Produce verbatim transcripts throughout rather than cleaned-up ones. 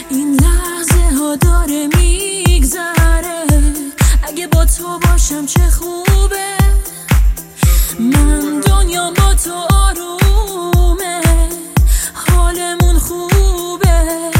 این لحظه ها داره میگذره، اگه با تو باشم چه خوبه. من دنیا با تو آرومه، حالمون خوبه.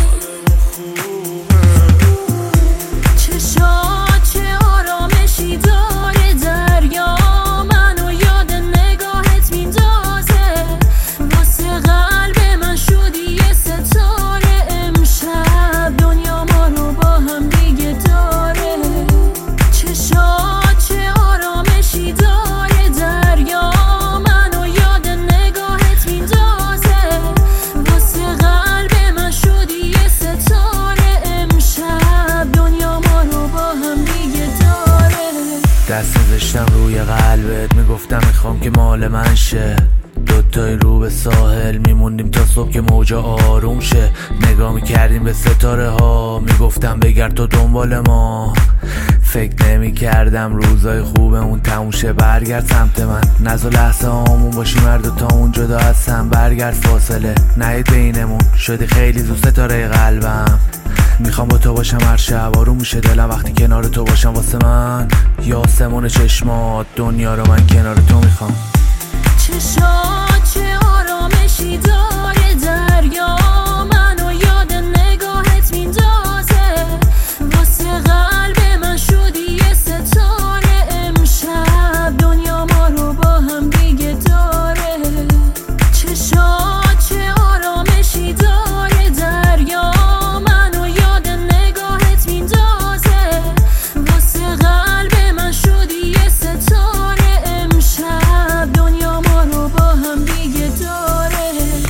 چشات چه آرامشی داره، دریا منو یاد نگاهت میندازه. واسه قلب من شدی یه ستاره، امشب دنیا ما رو با هم دیگه داره. چشات چه آرامشی داره، دریا منو یاد نگاهت میندازه. واسه قلب من شدی یه ستاره، امشب دنیا ما رو با هم دیگه داره. دست میذاشتم روی قلبت، میگفتم میخوام که مال من شه. دوتایی رو به ساحل میموندیم تا صبح که موجا آروم شه. نگاه میکردیم به ستاره ها، میگفتم بگرد تو دنبال ما. فکر نمی کردم روزای خوبمون تموم شه، برگرد سمت من. نزا لحظه هامون باشیم هر دوتا اون جدا هستم، برگرد فاصله نهید بینمون. شدی خیلی زود ستاره قلبم، میخوام با تو باشم هر شب. آروم میشه دلم وقتی کنار تو باشم. واسه من یا آسمون چشمات، دنیا رو من کنار تو میخوام. چشات چه آرامشی داره، دریا منو یاد نگاهت میندازه. واسه قلب من شدی یه ستاره، امشب دنیا ما رو با هم دیگه داره. چشات چه آرامشی داره، دریا منو یاد نگاهت میندازه. واسه قلب من شدی یه ستاره، امشب دنیا ما رو با هم دیگه داره.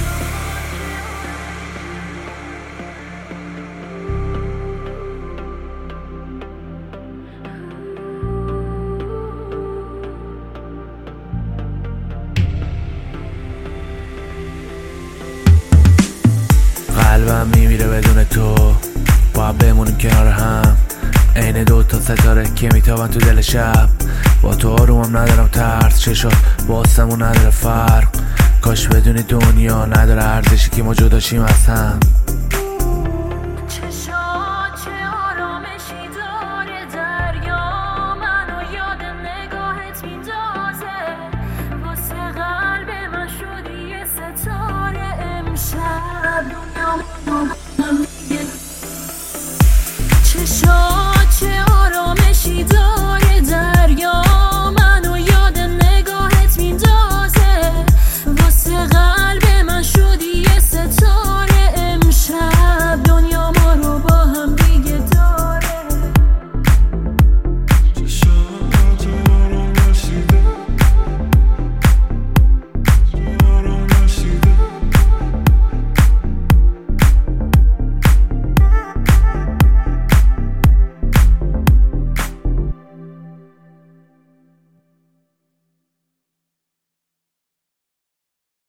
قلبم میمیره بدون تو، باید بمونیم کنار هم. عین دو تا ستاره که میتابن تو دل شب. با تو آرومم ندارم ترس، چشات با آسمون نداره فرق. کاش بدونی دنیا نداره ارزشی که ما جداشیم از هم. چشات چه آرامشی داره، دریا منو یاد نگاهت میندازه. واسه قلب من شدی یه ستاره، امشب دنیا